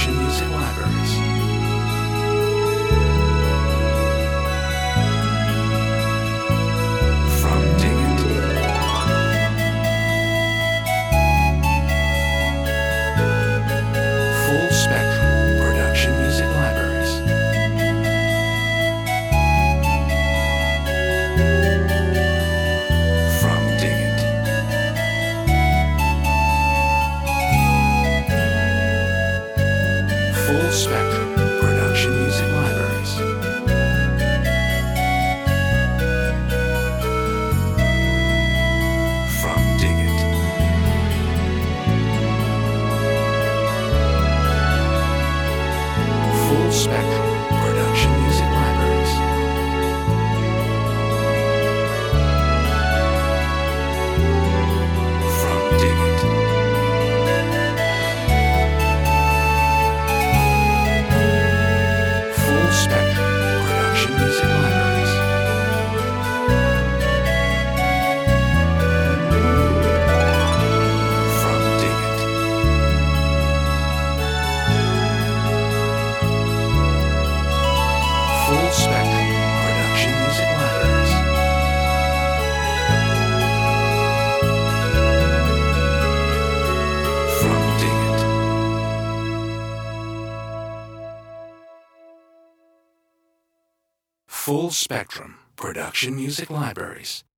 Production Music Libraries. From Dig It. Full Spectrum Production Music Libraries. From Dig It. Full Spectrum Production Music Libraries. From Dig It. Full Spectrum Production Music Libraries. From Dig It. Full Spectrum Production Music Libraries. From Dig It. Full Spectrum Production Music Libraries. From Dig It. Full Spectrum Production Music Libraries.